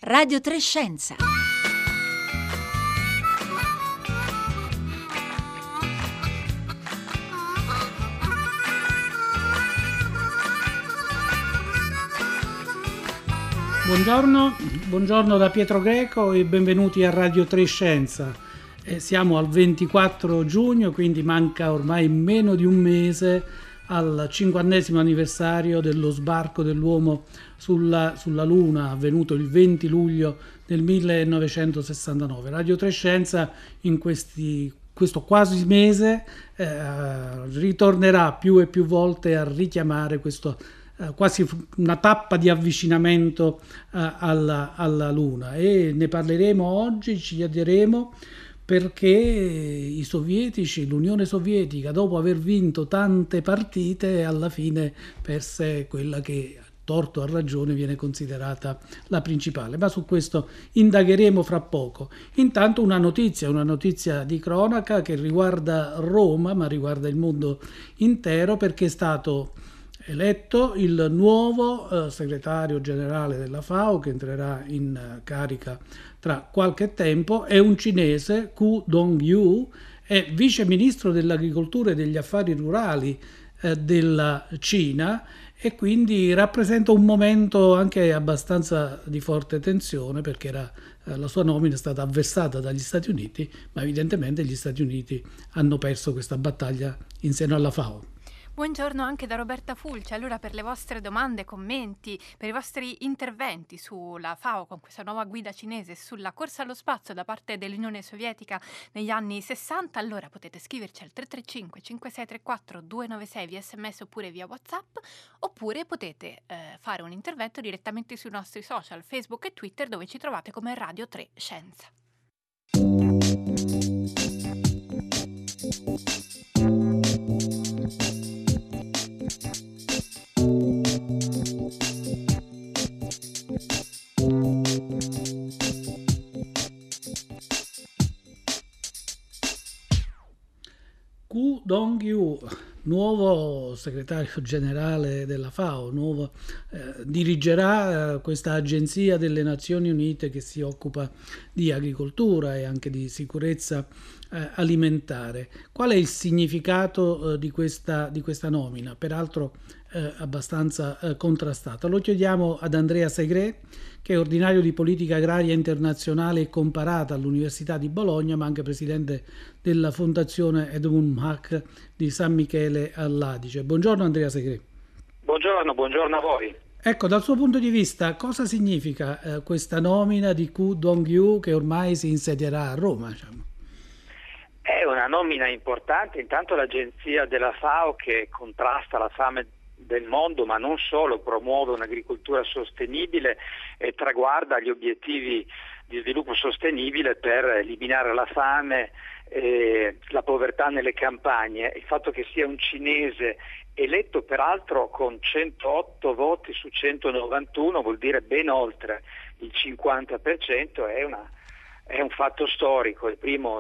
Radio 3 Scienza. Buongiorno da Pietro Greco e benvenuti a Radio 3 Scienza. Siamo al 24 giugno, quindi manca ormai meno di un mese al 50° anniversario dello sbarco dell'uomo sulla Luna, avvenuto il 20 luglio del 1969. Radio 3 Scienza in questo quasi mese ritornerà più e più volte a richiamare questo quasi una tappa di avvicinamento alla Luna, e ne parleremo oggi, ci addiremo perché i sovietici, l'Unione Sovietica, dopo aver vinto tante partite, alla fine perse quella che, torto a ragione, viene considerata la principale, ma su questo indagheremo fra poco. Intanto una notizia di cronaca che riguarda Roma, ma riguarda il mondo intero, perché è stato eletto il nuovo segretario generale della FAO, che entrerà in carica tra qualche tempo. È un cinese, Ku Dongyu, è vice ministro dell'agricoltura e degli affari rurali della Cina, e quindi rappresenta un momento anche abbastanza di forte tensione, perché la sua nomina è stata avversata dagli Stati Uniti, ma evidentemente gli Stati Uniti hanno perso questa battaglia in seno alla FAO. Buongiorno anche da Roberta Fulci. Allora, per le vostre domande, commenti, per i vostri interventi sulla FAO con questa nuova guida cinese sulla corsa allo spazio da parte dell'Unione Sovietica negli anni 60, allora potete scriverci al 335 5634 296 via SMS oppure via WhatsApp, oppure potete fare un intervento direttamente sui nostri social Facebook e Twitter, dove ci trovate come Radio 3 Scienza. Ku Dongyu, nuovo segretario generale della FAO, dirigerà questa agenzia delle Nazioni Unite che si occupa di agricoltura e anche di sicurezza alimentare. Qual è il significato di questa nomina, peraltro abbastanza contrastata? Lo chiediamo ad Andrea Segre, che è ordinario di politica agraria internazionale e comparata all'Università di Bologna, ma anche presidente della Fondazione Edmund Hach di San Michele all'Adige. Buongiorno Andrea Segre. Buongiorno a voi. Ecco, dal suo punto di vista, cosa significa questa nomina di Ku Dongyu, che ormai si insedierà a Roma? Diciamo? È una nomina importante, intanto l'agenzia della FAO che contrasta la fame del mondo, ma non solo, promuove un'agricoltura sostenibile e traguarda gli obiettivi di sviluppo sostenibile per eliminare la fame e la povertà nelle campagne. Il fatto che sia un cinese eletto peraltro con 108 voti su 191 vuol dire ben oltre il 50%, è un fatto storico, il primo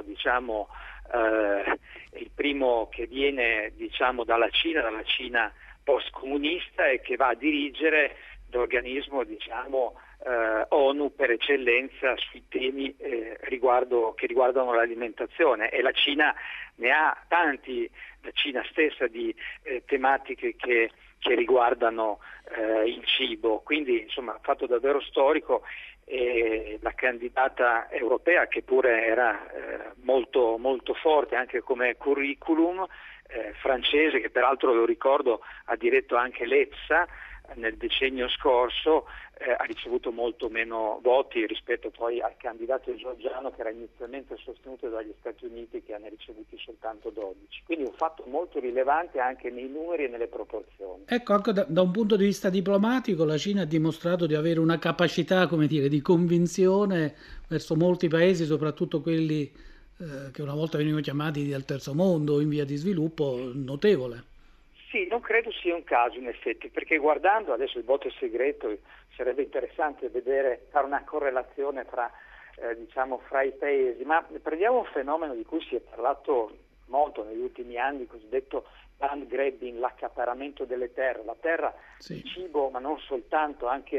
che viene dalla Cina post-comunista, e che va a dirigere l'organismo ONU per eccellenza sui temi che riguardano l'alimentazione, e la Cina ne ha tanti, la Cina stessa, di tematiche che riguardano il cibo, quindi insomma fatto davvero storico. E la candidata europea, che pure era molto molto forte anche come curriculum, francese, che peraltro, lo ricordo, ha diretto anche l'EFSA nel decennio scorso, ha ricevuto molto meno voti rispetto poi al candidato georgiano, che era inizialmente sostenuto dagli Stati Uniti, che ne ha ricevuti soltanto 12. Quindi un fatto molto rilevante anche nei numeri e nelle proporzioni. Ecco, anche da un punto di vista diplomatico la Cina ha dimostrato di avere una capacità, di convinzione verso molti paesi, soprattutto quelli che una volta venivano chiamati del terzo mondo, in via di sviluppo, notevole. Sì, non credo sia un caso in effetti, perché guardando, adesso il voto è segreto, sarebbe interessante fare una correlazione fra i paesi, ma prendiamo un fenomeno di cui si è parlato molto negli ultimi anni, il cosiddetto land grabbing, l'accaparramento delle terre, la terra, sì, il cibo, ma non soltanto, anche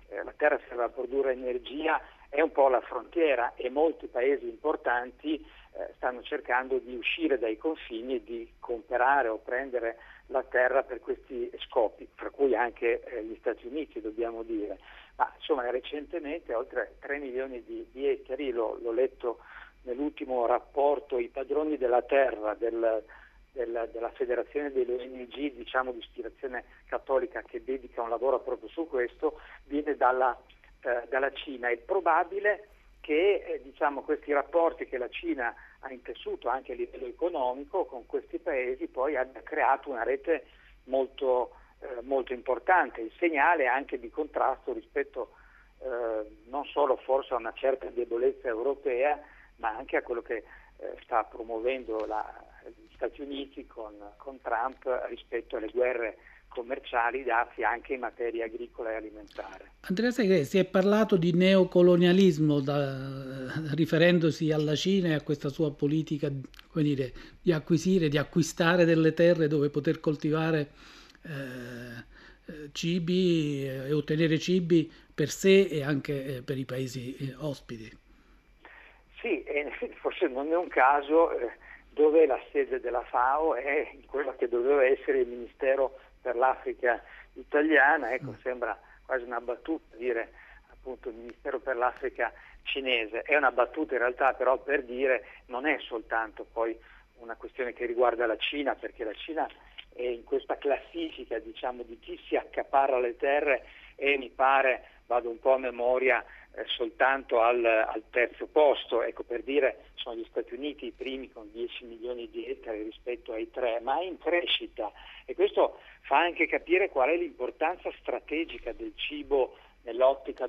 la terra serve a produrre energia, è un po' la frontiera e molti paesi importanti stanno cercando di uscire dai confini e di comprare o prendere la terra per questi scopi, fra cui anche gli Stati Uniti, dobbiamo dire. Ma insomma recentemente oltre 3 milioni di ettari, l'ho letto nell'ultimo rapporto I padroni della terra della Federazione delle ONG, diciamo di ispirazione cattolica, che dedica un lavoro proprio su questo, viene dalla Cina. È probabile che questi rapporti che la Cina ha intessuto anche a livello economico con questi paesi poi abbia creato una rete molto importante, il segnale anche di contrasto rispetto non solo forse a una certa debolezza europea, ma anche a quello che sta promuovendo gli Stati Uniti con Trump rispetto alle guerre commerciali dati anche in materia agricola e alimentare. Andrea Segre, si è parlato di neocolonialismo riferendosi alla Cina e a questa sua politica, come dire, di acquistare delle terre dove poter coltivare cibi e ottenere cibi per sé e anche per i paesi ospiti. Sì, forse non è un caso dove la sede della FAO è quella che doveva essere il Ministero per l'Africa italiana. Sembra quasi una battuta dire appunto il Ministero per l'Africa cinese. È una battuta in realtà, però, per dire non è soltanto poi una questione che riguarda la Cina, perché la Cina è in questa classifica, diciamo, di chi si accaparra le terre e mi pare, vado un po' a memoria, soltanto al terzo posto. Per dire, sono gli Stati Uniti i primi con 10 milioni di ettari rispetto ai 3, ma è in crescita, e questo fa anche capire qual è l'importanza strategica del cibo nell'ottica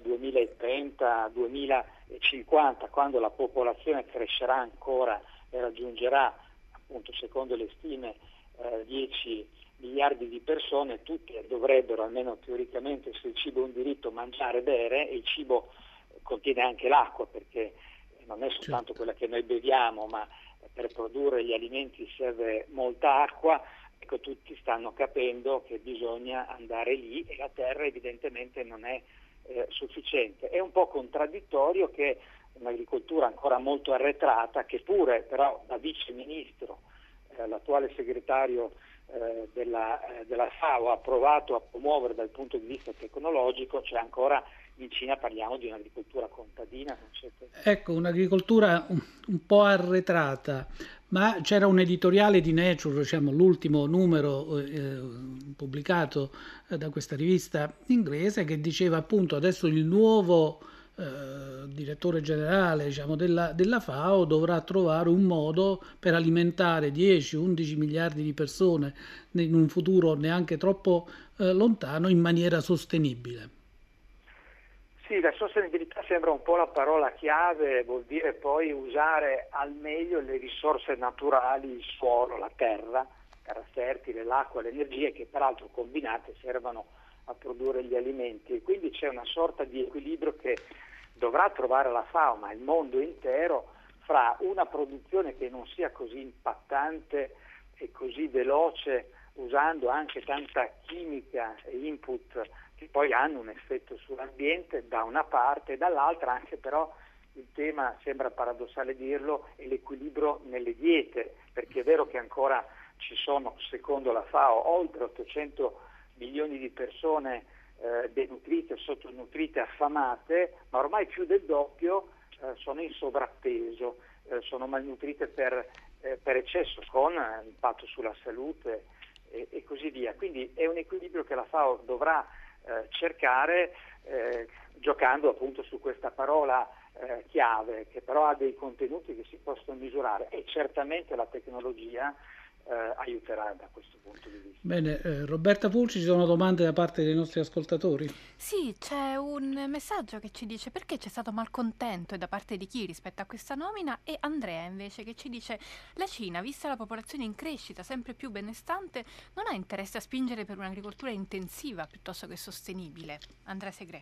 2030-2050, quando la popolazione crescerà ancora e raggiungerà, appunto, secondo le stime, 10 miliardi di persone. Tutti dovrebbero, almeno teoricamente, se il cibo è un diritto, mangiare e bere, e il cibo contiene anche l'acqua, perché non è soltanto quella che noi beviamo, ma per produrre gli alimenti serve molta acqua. Tutti stanno capendo che bisogna andare lì e la terra evidentemente non è sufficiente. È un po' contraddittorio che un'agricoltura ancora molto arretrata, che pure però da vice ministro l'attuale segretario della FAO ha provato a promuovere dal punto di vista tecnologico, cioè ancora in Cina parliamo di un'agricoltura contadina. Ecco, un'agricoltura un po' arretrata, ma c'era un editoriale di Nature, diciamo l'ultimo numero pubblicato da questa rivista inglese, che diceva appunto adesso il nuovo direttore generale, diciamo, della FAO dovrà trovare un modo per alimentare 10-11 miliardi di persone in un futuro neanche troppo lontano in maniera sostenibile. Sì, la sostenibilità sembra un po' la parola chiave, vuol dire poi usare al meglio le risorse naturali, il suolo, la terra fertile, l'acqua, l'energia, che peraltro combinate servono a produrre gli alimenti, e quindi c'è una sorta di equilibrio che dovrà trovare la FAO, ma il mondo intero, fra una produzione che non sia così impattante e così veloce, usando anche tanta chimica e input che poi hanno un effetto sull'ambiente da una parte, e dall'altra anche però il tema, sembra paradossale dirlo, è l'equilibrio nelle diete, perché è vero che ancora ci sono, secondo la FAO, oltre 800 milioni di persone denutrite, sottonutrite, affamate, ma ormai più del doppio sono in sovrappeso, sono malnutrite per eccesso, con impatto sulla salute e così via. Quindi è un equilibrio che la FAO dovrà cercare, giocando appunto su questa parola chiave, che però ha dei contenuti che si possono misurare, e certamente la tecnologia aiuterà da questo punto di vista. Bene, Roberta Fulci, ci sono domande da parte dei nostri ascoltatori? Sì, c'è un messaggio che ci dice perché c'è stato malcontento e da parte di chi rispetto a questa nomina, e Andrea invece che ci dice la Cina, vista la popolazione in crescita sempre più benestante, non ha interesse a spingere per un'agricoltura intensiva piuttosto che sostenibile. Andrea Segre.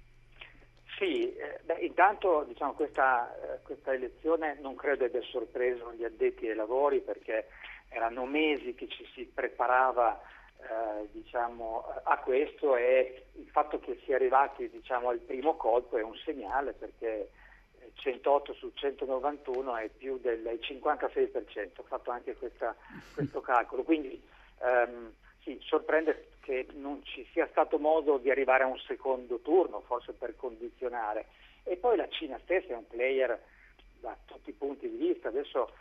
Sì, intanto diciamo questa elezione non credo abbia sorpreso gli addetti ai lavori, perché erano mesi che ci si preparava a questo, e il fatto che sia arrivati al primo colpo è un segnale, perché 108 su 191 è più del 56%, ho fatto anche questo calcolo, quindi sì, sorprende che non ci sia stato modo di arrivare a un secondo turno, forse per condizionare. E poi la Cina stessa è un player da tutti i punti di vista. Adesso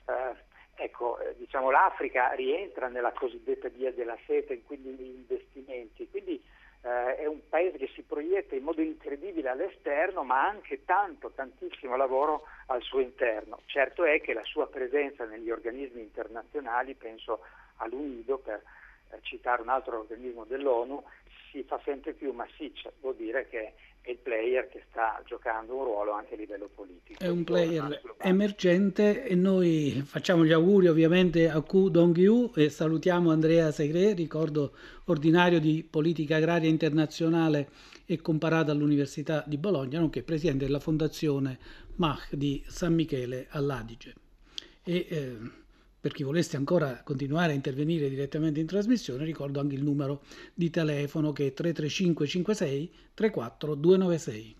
l'Africa rientra nella cosiddetta via della seta, e quindi gli investimenti, quindi è un paese che si proietta in modo incredibile all'esterno, ma anche tantissimo lavoro al suo interno. Certo è che la sua presenza negli organismi internazionali, penso all'UNIDO per citare un altro organismo dell'ONU, si fa sempre più massiccia. Vuol dire che è il player che sta giocando un ruolo anche a livello politico. È un player emergente, e noi facciamo gli auguri ovviamente a Ku Dong-yu e salutiamo Andrea Segre, ricordo ordinario di politica agraria internazionale e comparata all'Università di Bologna, nonché presidente della Fondazione Mach di San Michele all'Adige. E per chi volesse ancora continuare a intervenire direttamente in trasmissione, ricordo anche il numero di telefono, che è 335 56 34 296.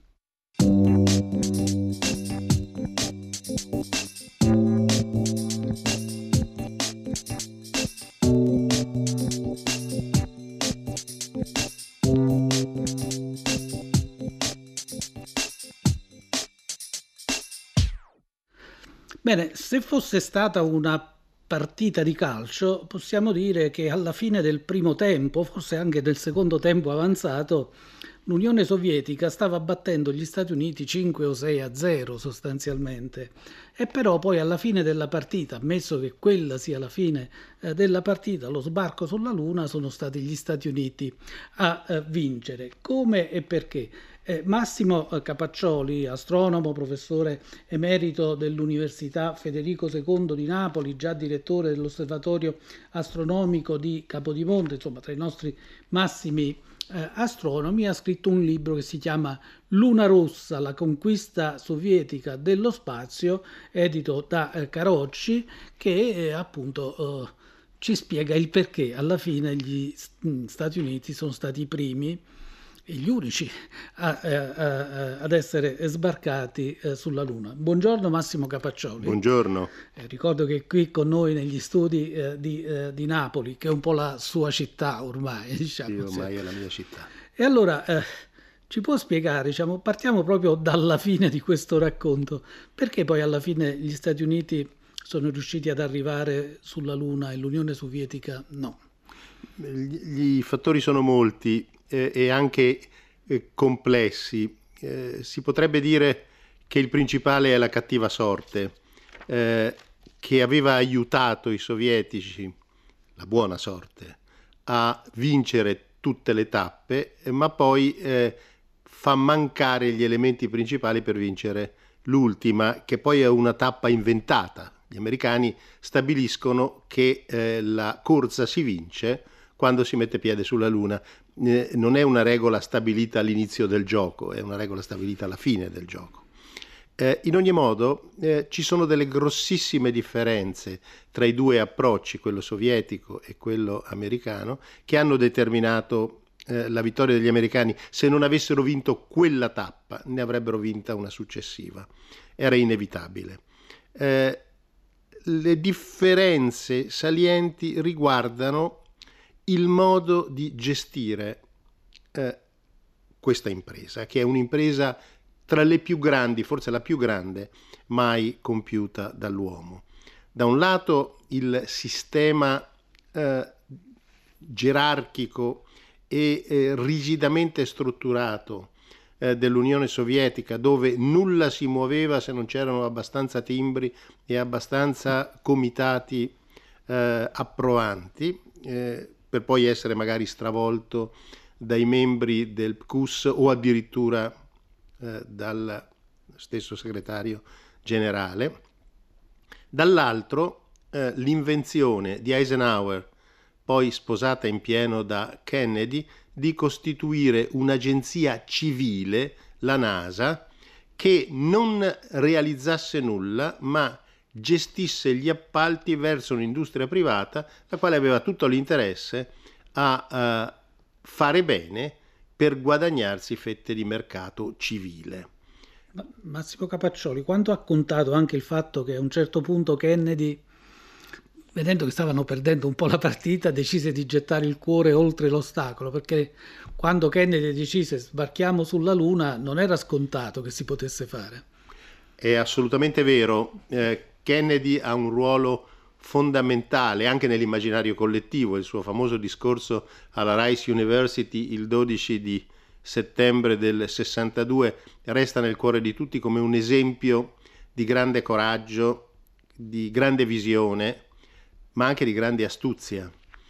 Bene, se fosse stata una partita di calcio, possiamo dire che alla fine del primo tempo, forse anche del secondo tempo avanzato, l'Unione Sovietica stava battendo gli Stati Uniti 5 o 6-0 sostanzialmente, e però poi alla fine della partita, ammesso che quella sia la fine della partita, lo sbarco sulla Luna, sono stati gli Stati Uniti a vincere. Come e perché? Massimo Capaccioli, astronomo, professore emerito dell'Università Federico II di Napoli, già direttore dell'Osservatorio Astronomico di Capodimonte, insomma tra i nostri massimi astronomi, ha scritto un libro che si chiama Luna Rossa, la conquista sovietica dello spazio, edito da Carocci, che appunto ci spiega il perché alla fine gli Stati Uniti sono stati i primi e gli unici ad essere sbarcati sulla Luna. Buongiorno Massimo Capaccioli. Buongiorno. Ricordo che è qui con noi negli studi di Napoli, che è un po' la sua città ormai. Diciamo. Sì, ormai è la mia città. E allora ci può spiegare, partiamo proprio dalla fine di questo racconto, perché poi alla fine gli Stati Uniti sono riusciti ad arrivare sulla Luna e l'Unione Sovietica no? I fattori sono molti e anche complessi. Si potrebbe dire che il principale è la cattiva sorte, che aveva aiutato i sovietici, la buona sorte, a vincere tutte le tappe, ma poi fa mancare gli elementi principali per vincere l'ultima, che poi è una tappa inventata. Gli americani stabiliscono che la corsa si vince quando si mette piede sulla Luna. Non è una regola stabilita all'inizio del gioco, è una regola stabilita alla fine del gioco. In ogni modo ci sono delle grossissime differenze tra i due approcci, quello sovietico e quello americano, che hanno determinato la vittoria degli americani. Se non avessero vinto quella tappa, ne avrebbero vinta una successiva. Era inevitabile. Le differenze salienti riguardano il modo di gestire questa impresa, che è un'impresa tra le più grandi, forse la più grande mai compiuta dall'uomo. Da un lato il sistema gerarchico e rigidamente strutturato dell'Unione Sovietica, dove nulla si muoveva se non c'erano abbastanza timbri e abbastanza comitati approvanti, per poi essere magari stravolto dai membri del PQS o addirittura dal stesso segretario generale. Dall'altro l'invenzione di Eisenhower, poi sposata in pieno da Kennedy, di costituire un'agenzia civile, la NASA, che non realizzasse nulla, ma gestisse gli appalti verso un'industria privata, la quale aveva tutto l'interesse a fare bene per guadagnarsi fette di mercato civile. Massimo Capaccioli, quanto ha contato anche il fatto che a un certo punto Kennedy, vedendo che stavano perdendo un po' la partita, decise di gettare il cuore oltre l'ostacolo, perché quando Kennedy decise sbarchiamo sulla Luna non era scontato che si potesse fare. È assolutamente vero, Kennedy ha un ruolo fondamentale anche nell'immaginario collettivo. Il suo famoso discorso alla Rice University il 12 di settembre del 62 resta nel cuore di tutti come un esempio di grande coraggio, di grande visione, ma anche di grande astuzia.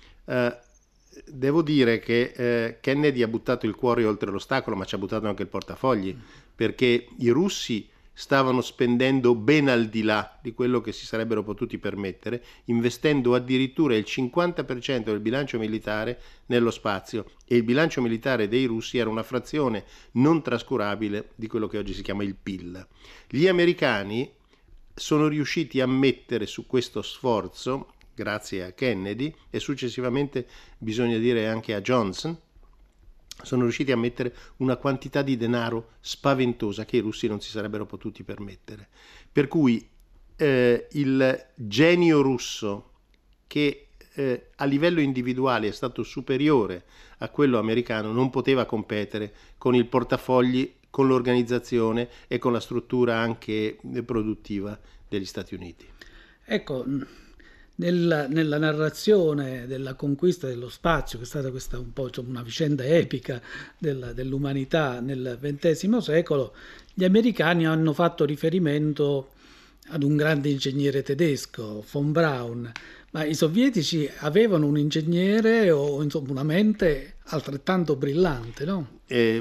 Devo dire che Kennedy ha buttato il cuore oltre l'ostacolo, ma ci ha buttato anche il portafogli, perché i russi stavano spendendo ben al di là di quello che si sarebbero potuti permettere, investendo addirittura il 50% del bilancio militare nello spazio, e il bilancio militare dei russi era una frazione non trascurabile di quello che oggi si chiama il PIL. Gli americani sono riusciti a mettere su questo sforzo, grazie a Kennedy e successivamente bisogna dire anche a Johnson, sono riusciti a mettere una quantità di denaro spaventosa che i russi non si sarebbero potuti permettere. Per cui il genio russo, che a livello individuale è stato superiore a quello americano, non poteva competere con il portafogli, con l'organizzazione e con la struttura anche produttiva degli Stati Uniti. Ecco, nella narrazione della conquista dello spazio, che è stata questa un po' una vicenda epica dell'umanità nel XX secolo, gli americani hanno fatto riferimento ad un grande ingegnere tedesco, von Braun, ma i sovietici avevano un ingegnere o insomma una mente altrettanto brillante, no?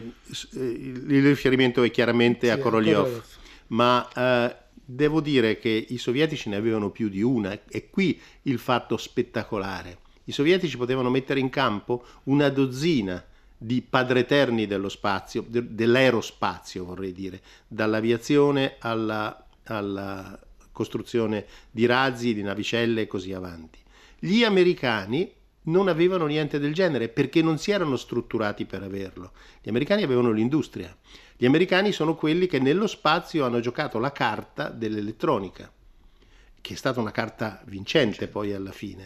Il riferimento è chiaramente a Korolev, ma devo dire che i sovietici ne avevano più di una, e qui il fatto spettacolare. I sovietici potevano mettere in campo una dozzina di padreterni dello spazio, dell'aerospazio vorrei dire, dall'aviazione alla costruzione di razzi, di navicelle e così avanti. Gli americani non avevano niente del genere perché non si erano strutturati per averlo. Gli americani avevano l'industria. Gli americani sono quelli che nello spazio hanno giocato la carta dell'elettronica, che è stata una carta vincente poi alla fine.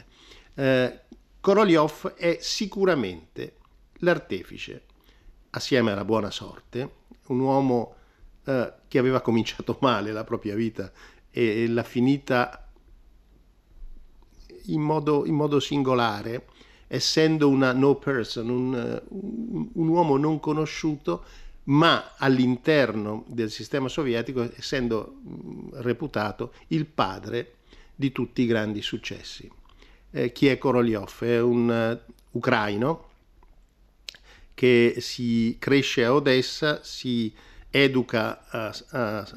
Korolev è sicuramente l'artefice, assieme alla buona sorte, un uomo che aveva cominciato male la propria vita e l'ha finita in modo singolare, essendo una no person, un uomo non conosciuto, ma all'interno del sistema sovietico essendo reputato il padre di tutti i grandi successi. Chi è Korolev? È un ucraino che si cresce a Odessa, si educa a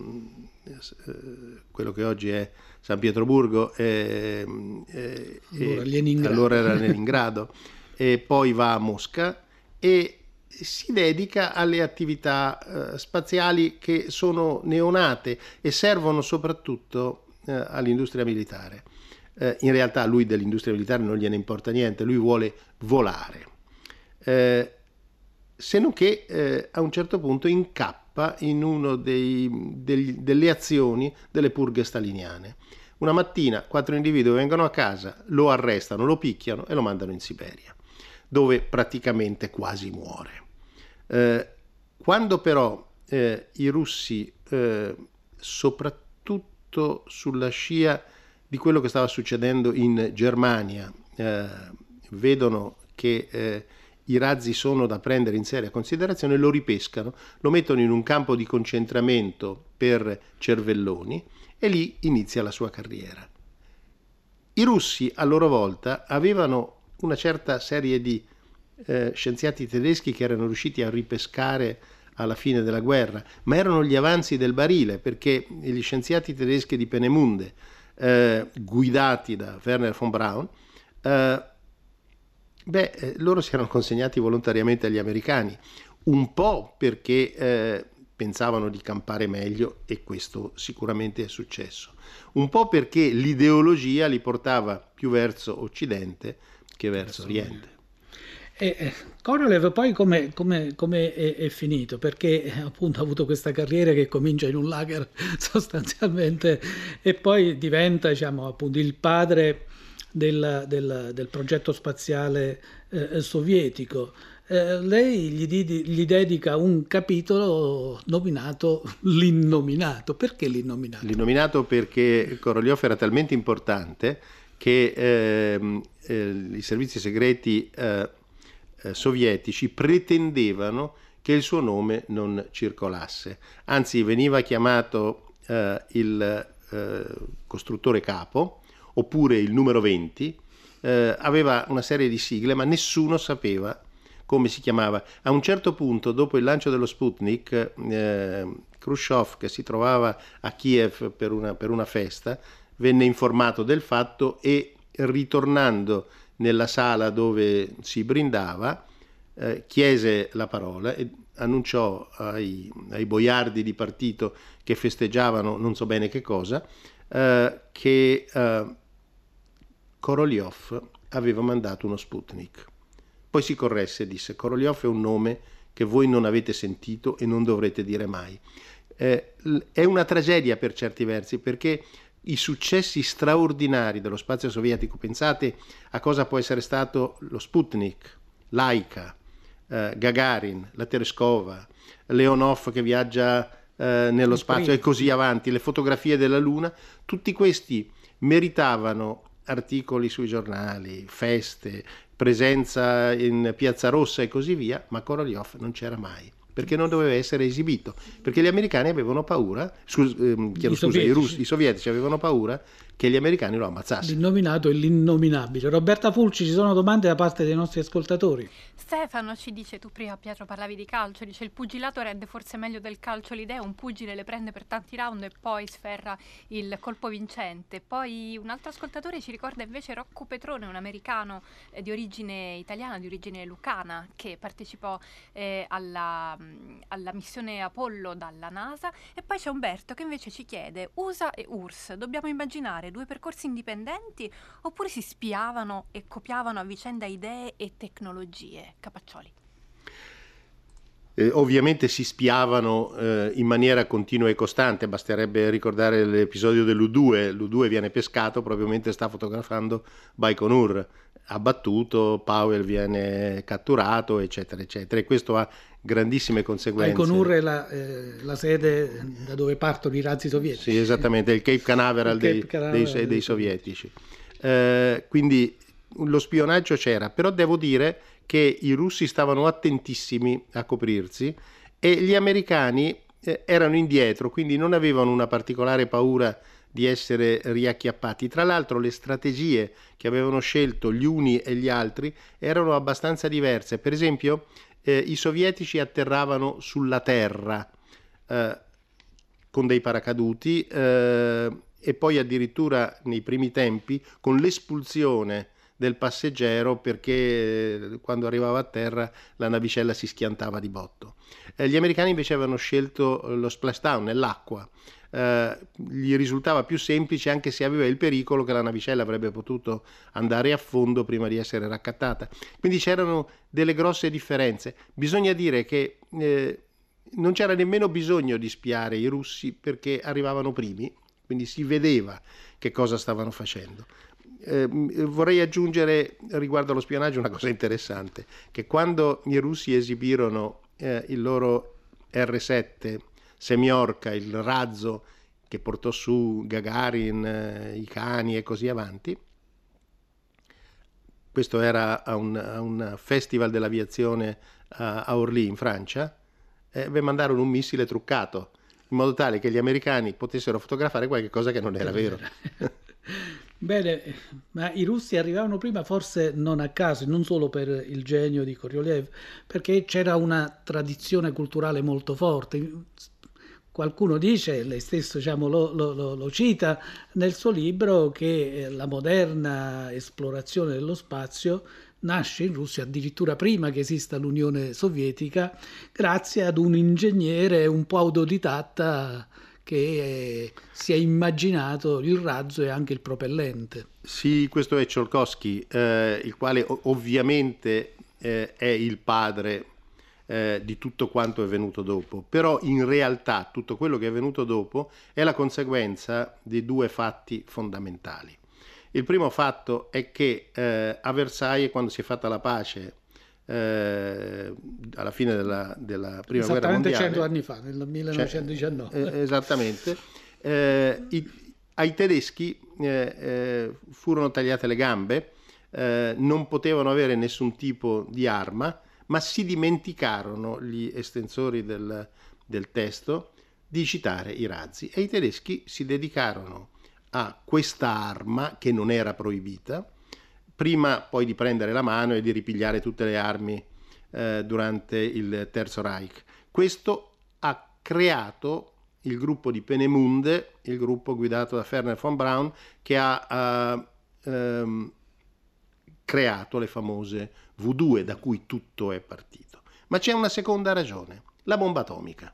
quello che oggi è San Pietroburgo, allora era Leningrado, e poi va a Mosca e si dedica alle attività spaziali che sono neonate e servono soprattutto all'industria militare. In realtà lui dell'industria militare non gliene importa niente, lui vuole volare. Se non che a un certo punto incappa in uno delle azioni delle purghe staliniane. Una mattina 4 individui vengono a casa, lo arrestano, lo picchiano e lo mandano in Siberia, dove praticamente quasi muore. Quando però i russi, soprattutto sulla scia di quello che stava succedendo in Germania, vedono che i razzi sono da prendere in seria considerazione, lo ripescano, lo mettono in un campo di concentramento per cervelloni e lì inizia la sua carriera. I russi a loro volta avevano una certa serie di scienziati tedeschi che erano riusciti a ripescare alla fine della guerra, ma erano gli avanzi del barile, perché gli scienziati tedeschi di Peenemünde, guidati da Wernher von Braun, loro si erano consegnati volontariamente agli americani, un po' perché pensavano di campare meglio, e questo sicuramente è successo, un po' perché l'ideologia li portava più verso Occidente che verso Oriente. Korolev poi come è finito? Perché appunto ha avuto questa carriera che comincia in un lager sostanzialmente e poi diventa, diciamo, appunto il padre del progetto spaziale sovietico. Lei gli dedica un capitolo nominato L'Innominato. Perché L'Innominato? L'Innominato perché Korolev era talmente importante che i servizi segreti sovietici pretendevano che il suo nome non circolasse. Anzi, veniva chiamato il costruttore capo, oppure il numero 20, aveva una serie di sigle, ma nessuno sapeva come si chiamava. A un certo punto, dopo il lancio dello Sputnik, Khrushchev, che si trovava a Kiev per una festa, venne informato del fatto e, ritornando nella sala dove si brindava, chiese la parola e annunciò ai boiardi di partito che festeggiavano non so bene che cosa, che Korolev aveva mandato uno Sputnik. Poi si corresse e disse: Korolev è un nome che voi non avete sentito e non dovrete dire mai. È una tragedia per certi versi, perché i successi straordinari dello spazio sovietico, pensate a cosa può essere stato lo Sputnik, Laika, Gagarin, la Tereskova, Leonov che viaggia nello spazio e così avanti, le fotografie della Luna, tutti questi meritavano articoli sui giornali, feste, presenza in Piazza Rossa e così via, ma Korolev non c'era mai, perché non doveva essere esibito, perché gli americani avevano paura, i sovietici avevano paura che gli americani lo ammazzassero. L'innominato e l'innominabile. Roberta Fulci, ci sono domande da parte dei nostri ascoltatori? Stefano ci dice, tu prima Pietro parlavi di calcio, dice: il pugilato rende forse meglio del calcio l'idea, un pugile le prende per tanti round e poi sferra il colpo vincente. Poi un altro ascoltatore ci ricorda invece Rocco Petrone, un americano di origine italiana, di origine lucana, che partecipò alla missione Apollo dalla NASA. E poi c'è Umberto che invece ci chiede: USA e URSS, dobbiamo immaginare due percorsi indipendenti oppure si spiavano e copiavano a vicenda idee e tecnologie? Capaccioli. Ovviamente si spiavano in maniera continua e costante, basterebbe ricordare l'episodio dell'U-2. L'U-2 viene pescato proprio mentre sta fotografando Baikonur, abbattuto, Powell viene catturato, eccetera, eccetera, e questo ha grandissime conseguenze. Baikonur è la sede da dove partono i razzi sovietici. Sì, esattamente, il Cape Canaveral dei sovietici. Quindi lo spionaggio c'era, però devo dire che i russi stavano attentissimi a coprirsi e gli americani erano indietro, quindi non avevano una particolare paura di essere riacchiappati. Tra l'altro le strategie che avevano scelto gli uni e gli altri erano abbastanza diverse. Per esempio, i sovietici atterravano sulla terra con dei paracaduti e poi addirittura nei primi tempi con l'espulsione del passeggero, perché quando arrivava a terra la navicella si schiantava di botto. Gli americani invece avevano scelto lo splashdown nell'acqua. Gli risultava più semplice, anche se aveva il pericolo che la navicella avrebbe potuto andare a fondo prima di essere raccattata. Quindi c'erano delle grosse differenze. Bisogna dire che non c'era nemmeno bisogno di spiare i russi, perché arrivavano primi, quindi si vedeva che cosa stavano facendo. Vorrei aggiungere riguardo allo spionaggio una cosa interessante, che quando i russi esibirono il loro R-7 Semyorka, il razzo che portò su Gagarin, i cani e così avanti, questo era a un festival dell'aviazione a Orly in Francia, mandarono un missile truccato in modo tale che gli americani potessero fotografare qualche cosa che non era vero. Bene, ma i russi arrivavano prima forse non a caso, non solo per il genio di Korolev, perché c'era una tradizione culturale molto forte. Qualcuno dice, lei stesso diciamo, lo cita nel suo libro, che la moderna esplorazione dello spazio nasce in Russia addirittura prima che esista l'Unione Sovietica, grazie ad un ingegnere un po' autodidatta che si è immaginato il razzo e anche il propellente. Sì, questo è Tsiolkovsky, il quale ovviamente è il padre di tutto quanto è venuto dopo, però in realtà tutto quello che è venuto dopo è la conseguenza di due fatti fondamentali. Il primo fatto è che a Versailles, quando si è fatta la pace alla fine della prima guerra mondiale, 100 anni fa, nel 1919, esattamente, ai tedeschi furono tagliate le gambe, non potevano avere nessun tipo di arma, ma si dimenticarono gli estensori del testo di citare i razzi, e i tedeschi si dedicarono a questa arma che non era proibita, prima poi di prendere la mano e di ripigliare tutte le armi durante il Terzo Reich. Questo ha creato il gruppo di Peenemünde, il gruppo guidato da Wernher von Braun, che ha creato le famose V2, da cui tutto è partito. Ma c'è una seconda ragione, la bomba atomica.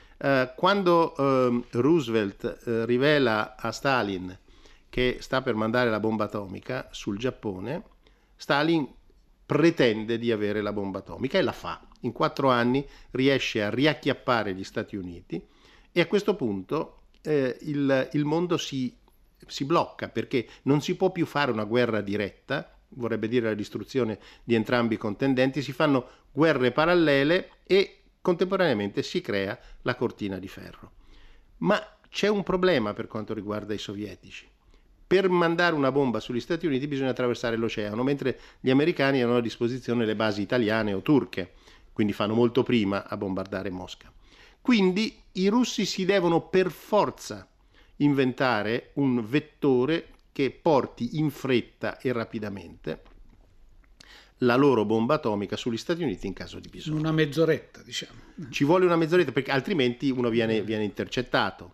Quando Roosevelt rivela a Stalin che sta per mandare la bomba atomica sul Giappone, Stalin pretende di avere la bomba atomica e la fa. In 4 anni riesce a riacchiappare gli Stati Uniti, e a questo punto il mondo si blocca, perché non si può più fare una guerra diretta, vorrebbe dire la distruzione di entrambi i contendenti, si fanno guerre parallele e contemporaneamente si crea la cortina di ferro. Ma c'è un problema per quanto riguarda i sovietici. Per mandare una bomba sugli Stati Uniti bisogna attraversare l'oceano, mentre gli americani hanno a disposizione le basi italiane o turche, quindi fanno molto prima a bombardare Mosca. Quindi i russi si devono per forza inventare un vettore che porti in fretta e rapidamente la loro bomba atomica sugli Stati Uniti in caso di bisogno. Una mezz'oretta, diciamo. Ci vuole una mezz'oretta, perché altrimenti uno viene intercettato.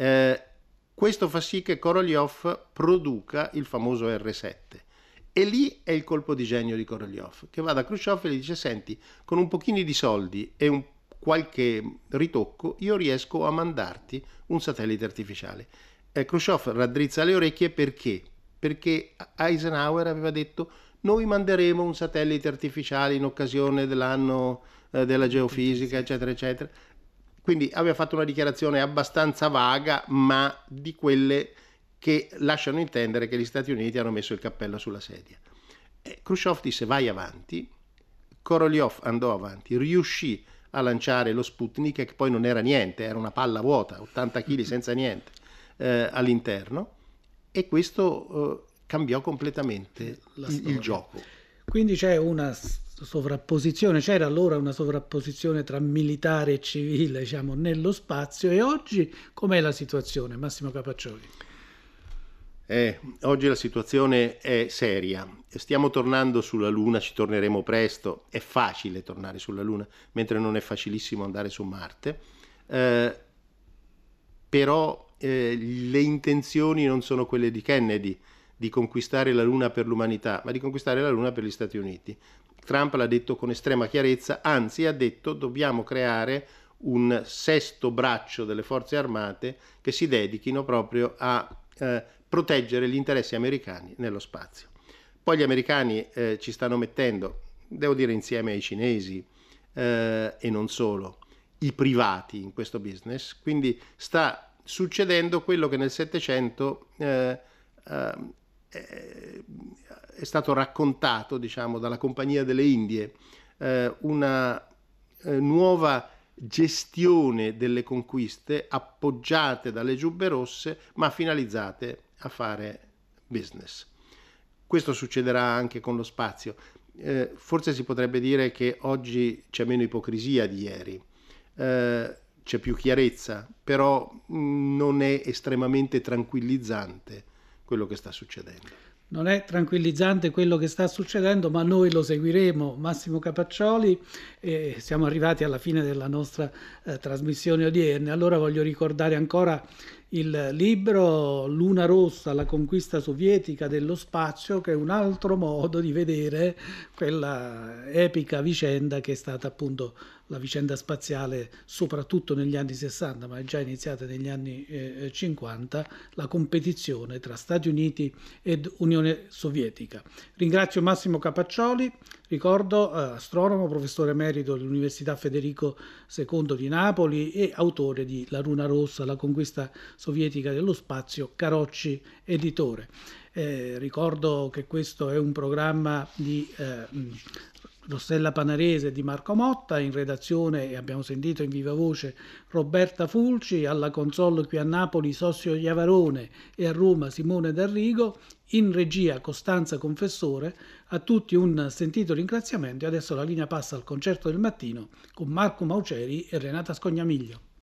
Questo fa sì che Korolev produca il famoso R7. E lì è il colpo di genio di Korolev, che va da Khrushchev e gli dice: senti, con un pochino di soldi e qualche ritocco io riesco a mandarti un satellite artificiale. Khrushchev raddrizza le orecchie perché Eisenhower aveva detto: noi manderemo un satellite artificiale in occasione dell'anno della geofisica, eccetera, eccetera. Quindi aveva fatto una dichiarazione abbastanza vaga, ma di quelle che lasciano intendere che gli Stati Uniti hanno messo il cappello sulla sedia. Khrushchev disse: vai avanti. Korolev andò avanti, riuscì a lanciare lo Sputnik, che poi non era niente, era una palla vuota, 80 kg senza niente all'interno, e questo cambiò completamente il gioco. Quindi c'è una sovrapposizione, c'era allora una sovrapposizione tra militare e civile, diciamo, nello spazio. E oggi com'è la situazione, Massimo Capaccioli? Oggi la situazione è seria. Stiamo tornando sulla Luna, ci torneremo presto. È facile tornare sulla Luna, mentre non è facilissimo andare su Marte. Però le intenzioni non sono quelle di Kennedy, di conquistare la Luna per l'umanità, ma di conquistare la Luna per gli Stati Uniti. Trump l'ha detto con estrema chiarezza, anzi ha detto: dobbiamo creare un sesto braccio delle forze armate che si dedichino proprio a proteggere gli interessi americani nello spazio. Poi gli americani ci stanno mettendo, devo dire insieme ai cinesi e non solo, i privati in questo business, quindi sta succedendo quello che nel Settecento è stato raccontato, diciamo, dalla Compagnia delle Indie, una nuova gestione delle conquiste appoggiate dalle giubbe rosse, ma finalizzate a fare business. Questo succederà anche con lo spazio. Forse si potrebbe dire che oggi c'è meno ipocrisia di ieri, c'è più chiarezza, però non è estremamente tranquillizzante quello che sta succedendo. Non è tranquillizzante quello che sta succedendo, ma noi lo seguiremo. Massimo Capaccioli, siamo arrivati alla fine della nostra trasmissione odierna. Allora voglio ricordare ancora il libro Luna Rossa, la conquista sovietica dello spazio, che è un altro modo di vedere quella epica vicenda che è stata appunto la vicenda spaziale soprattutto negli anni 60, ma è già iniziata negli anni 50, la competizione tra Stati Uniti ed Unione Sovietica. Ringrazio Massimo Capaccioli, ricordo astronomo, professore emerito dell'Università Federico II di Napoli e autore di La Luna Rossa, la conquista sovietica dello spazio, Carocci editore. Ricordo che questo è un programma di Rossella Panarese e di Marco Motta, in redazione abbiamo sentito in viva voce Roberta Fulci, alla console qui a Napoli Sossio Iavarone e a Roma Simone D'Arrigo, in regia Costanza Confessore. A tutti un sentito ringraziamento e adesso la linea passa al concerto del mattino con Marco Mauceri e Renata Scognamiglio.